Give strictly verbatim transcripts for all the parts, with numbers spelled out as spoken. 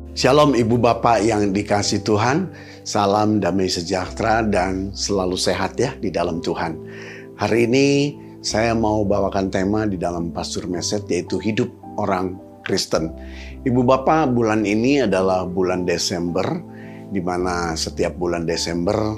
Shalom Ibu Bapak yang dikasihi Tuhan, salam damai sejahtera dan selalu sehat ya di dalam Tuhan. Hari ini saya mau bawakan tema di dalam Pastor Message, yaitu hidup orang Kristen. Ibu Bapak, bulan ini adalah bulan Desember, di mana setiap bulan Desember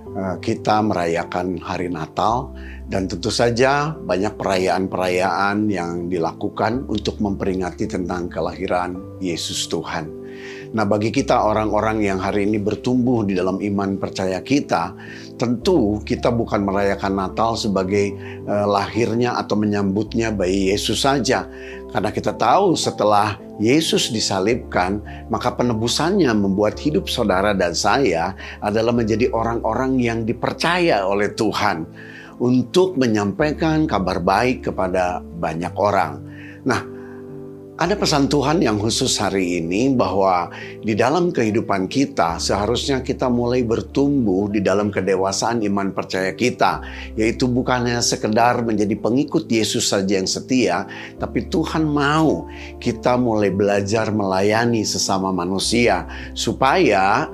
kita merayakan hari Natal, dan tentu saja banyak perayaan-perayaan yang dilakukan untuk memperingati tentang kelahiran Yesus Tuhan. Nah, bagi kita orang-orang yang hari ini bertumbuh di dalam iman percaya kita, tentu kita bukan merayakan Natal sebagai uh, lahirnya atau menyambutnya bayi Yesus saja. Karena kita tahu setelah Yesus disalibkan, maka penebusannya membuat hidup saudara dan saya adalah menjadi orang-orang yang dipercaya oleh Tuhan untuk menyampaikan kabar baik kepada banyak orang. Nah, ada pesan Tuhan yang khusus hari ini bahwa di dalam kehidupan kita seharusnya kita mulai bertumbuh di dalam kedewasaan iman percaya kita. Yaitu bukannya sekedar menjadi pengikut Yesus saja yang setia, tapi Tuhan mau kita mulai belajar melayani sesama manusia supaya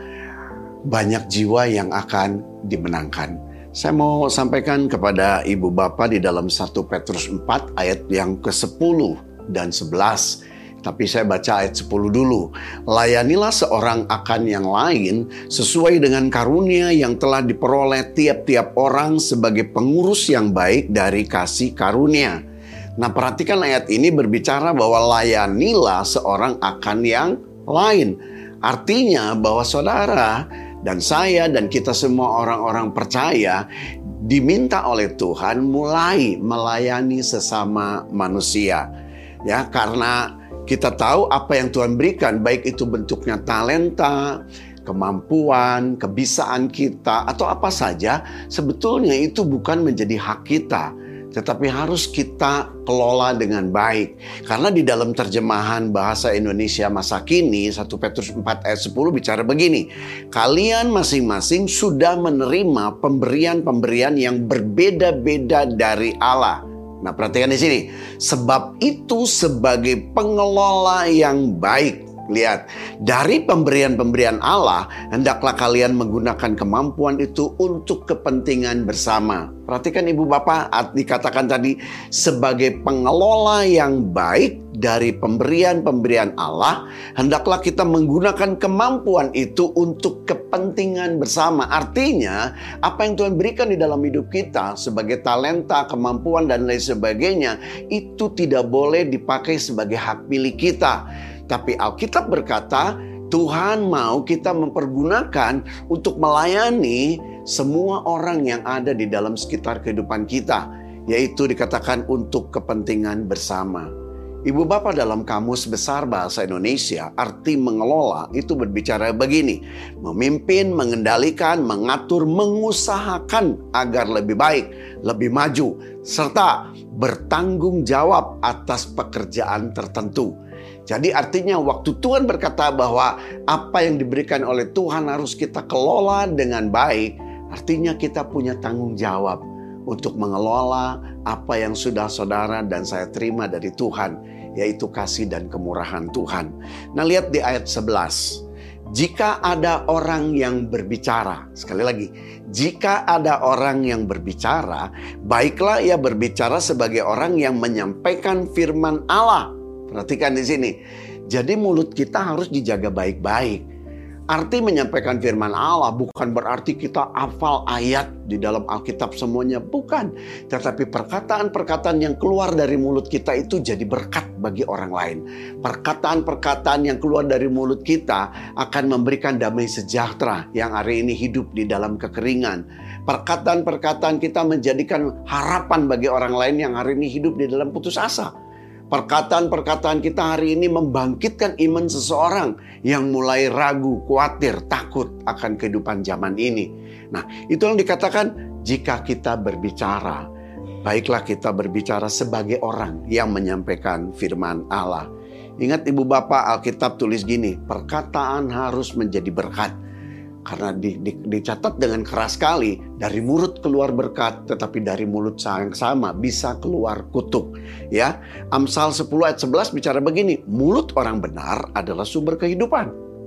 banyak jiwa yang akan dimenangkan. Saya mau sampaikan kepada Ibu Bapak di dalam satu Petrus empat ayat yang kesepuluh dan sebelas. Tapi saya baca ayat sepuluh dulu. Layanilah seorang akan yang lain sesuai dengan karunia yang telah diperoleh tiap-tiap orang sebagai pengurus yang baik dari kasih karunia. Nah, perhatikan ayat ini berbicara bahwa layanilah seorang akan yang lain. Artinya bahwa saudara dan saya dan kita semua orang-orang percaya diminta oleh Tuhan mulai melayani sesama manusia. Ya, karena kita tahu apa yang Tuhan berikan, baik itu bentuknya talenta, kemampuan, kebisaan kita, atau apa saja, sebetulnya itu bukan menjadi hak kita, tetapi harus kita kelola dengan baik. Karena di dalam terjemahan bahasa Indonesia masa kini, satu Petrus empat ayat sepuluh bicara begini, kalian masing-masing sudah menerima pemberian-pemberian yang berbeda-beda dari Allah. Nah, perhatikan di sini. Sebab itu sebagai pengelola yang baik. Lihat, dari pemberian-pemberian Allah, hendaklah kalian menggunakan kemampuan itu untuk kepentingan bersama. Perhatikan Ibu Bapak, dikatakan tadi sebagai pengelola yang baik dari pemberian-pemberian Allah, hendaklah kita menggunakan kemampuan itu untuk kepentingan bersama. Artinya, apa yang Tuhan berikan di dalam hidup kita sebagai talenta, kemampuan, dan lain sebagainya, itu tidak boleh dipakai sebagai hak milik kita. Tapi Alkitab berkata, Tuhan mau kita mempergunakan untuk melayani semua orang yang ada di dalam sekitar kehidupan kita. Yaitu dikatakan untuk kepentingan bersama. Ibu Bapak, dalam Kamus Besar Bahasa Indonesia, arti mengelola itu berbicara begini. Memimpin, mengendalikan, mengatur, mengusahakan agar lebih baik, lebih maju, serta bertanggung jawab atas pekerjaan tertentu. Jadi artinya waktu Tuhan berkata bahwa apa yang diberikan oleh Tuhan harus kita kelola dengan baik, artinya kita punya tanggung jawab untuk mengelola apa yang sudah saudara dan saya terima dari Tuhan, yaitu kasih dan kemurahan Tuhan. Nah, lihat di ayat sebelas. Jika ada orang yang berbicara, sekali lagi, jika ada orang yang berbicara, baiklah ia berbicara sebagai orang yang menyampaikan firman Allah. Perhatikan di sini. Jadi mulut kita harus dijaga baik-baik. Arti menyampaikan firman Allah bukan berarti kita hafal ayat di dalam Alkitab semuanya, bukan. Tetapi perkataan-perkataan yang keluar dari mulut kita itu jadi berkat bagi orang lain. Perkataan-perkataan yang keluar dari mulut kita akan memberikan damai sejahtera yang hari ini hidup di dalam kekeringan. Perkataan-perkataan kita menjadikan harapan bagi orang lain yang hari ini hidup di dalam putus asa. Perkataan-perkataan kita hari ini membangkitkan iman seseorang yang mulai ragu, khawatir, takut akan kehidupan zaman ini. Nah, itu yang dikatakan jika kita berbicara, baiklah kita berbicara sebagai orang yang menyampaikan firman Allah. Ingat Ibu Bapak, Alkitab tulis gini, perkataan harus menjadi berkat. Karena di, di, dicatat dengan keras sekali, dari mulut keluar berkat, tetapi dari mulut yang sama bisa keluar kutuk. Ya, Amsal sepuluh ayat sebelas bicara begini, mulut orang benar adalah sumber kehidupan.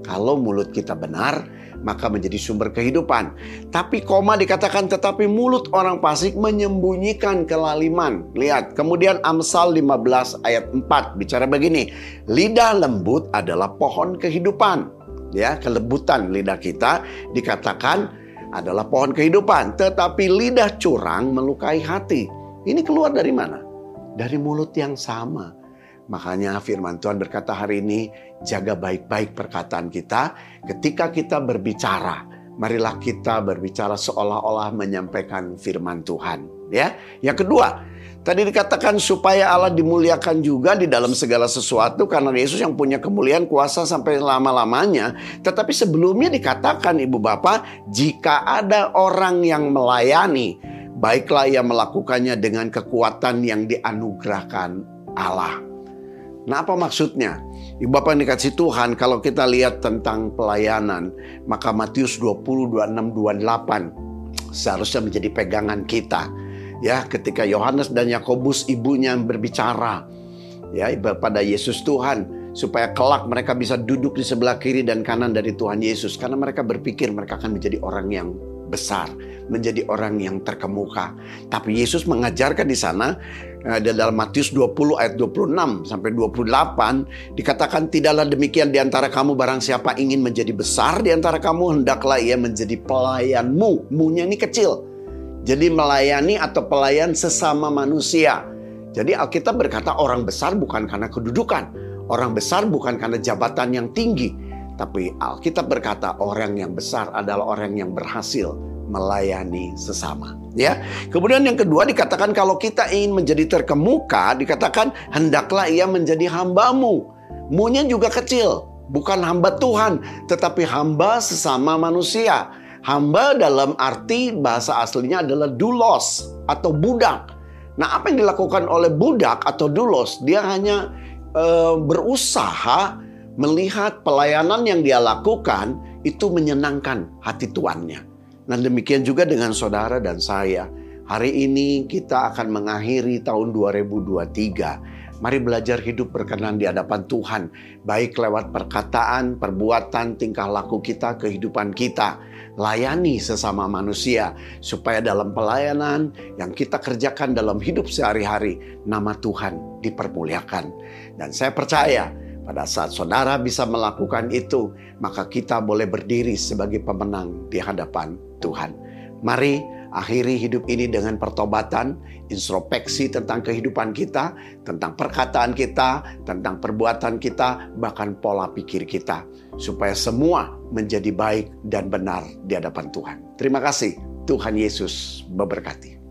Kalau mulut kita benar, maka menjadi sumber kehidupan. Tapi koma dikatakan, tetapi mulut orang fasik menyembunyikan kelaliman. Lihat, kemudian Amsal lima belas ayat empat bicara begini, lidah lembut adalah pohon kehidupan. Ya, kelembutan lidah kita dikatakan adalah pohon kehidupan, tetapi lidah curang melukai hati. Ini keluar dari mana? Dari mulut yang sama. Makanya firman Tuhan berkata hari ini, jaga baik-baik perkataan kita. Ketika kita berbicara, marilah kita berbicara seolah-olah menyampaikan firman Tuhan. Ya, yang kedua, tadi dikatakan supaya Allah dimuliakan juga di dalam segala sesuatu, karena Yesus yang punya kemuliaan kuasa sampai lama-lamanya. Tetapi sebelumnya dikatakan, ibu bapak, jika ada orang yang melayani, baiklah ia melakukannya dengan kekuatan yang dianugerahkan Allah. Nah, apa maksudnya? Ibu bapak yang dikasih Tuhan, kalau kita lihat tentang pelayanan, maka Matius dua puluh, dua puluh enam, dua puluh delapan seharusnya menjadi pegangan kita. Ya, ketika Yohanes dan Yakobus ibunya berbicara, ya, pada Yesus Tuhan, supaya kelak mereka bisa duduk di sebelah kiri dan kanan dari Tuhan Yesus, karena mereka berpikir mereka akan menjadi orang yang besar, menjadi orang yang terkemuka. Tapi Yesus mengajarkan di sana, dalam Matius dua puluh ayat dua puluh enam sampai dua puluh delapan dikatakan, tidaklah demikian di antara kamu, barang siapa ingin menjadi besar di antara kamu, hendaklah ia menjadi pelayanmu. Mu-nya ini kecil. Jadi melayani atau pelayan sesama manusia. Jadi Alkitab berkata orang besar bukan karena kedudukan, orang besar bukan karena jabatan yang tinggi, tapi Alkitab berkata orang yang besar adalah orang yang berhasil melayani sesama. Ya. Kemudian yang kedua dikatakan kalau kita ingin menjadi terkemuka, dikatakan hendaklah ia menjadi hambamu. Mu-nya juga kecil, bukan hamba Tuhan, tetapi hamba sesama manusia. Hamba dalam arti bahasa aslinya adalah doulos atau budak. Nah, apa yang dilakukan oleh budak atau doulos? Dia hanya e, berusaha melihat pelayanan yang dia lakukan itu menyenangkan hati tuannya. Nah, demikian juga dengan saudara dan saya. Hari ini kita akan mengakhiri tahun dua ribu dua puluh tiga. Mari belajar hidup berkenan di hadapan Tuhan. Baik lewat perkataan, perbuatan, tingkah laku kita, kehidupan kita. Layani sesama manusia. Supaya dalam pelayanan yang kita kerjakan dalam hidup sehari-hari, nama Tuhan dipermuliakan. Dan saya percaya pada saat saudara bisa melakukan itu, maka kita boleh berdiri sebagai pemenang di hadapan Tuhan. Mari akhiri hidup ini dengan pertobatan, introspeksi tentang kehidupan kita, tentang perkataan kita, tentang perbuatan kita, bahkan pola pikir kita. Supaya semua menjadi baik dan benar di hadapan Tuhan. Terima kasih. Tuhan Yesus memberkati.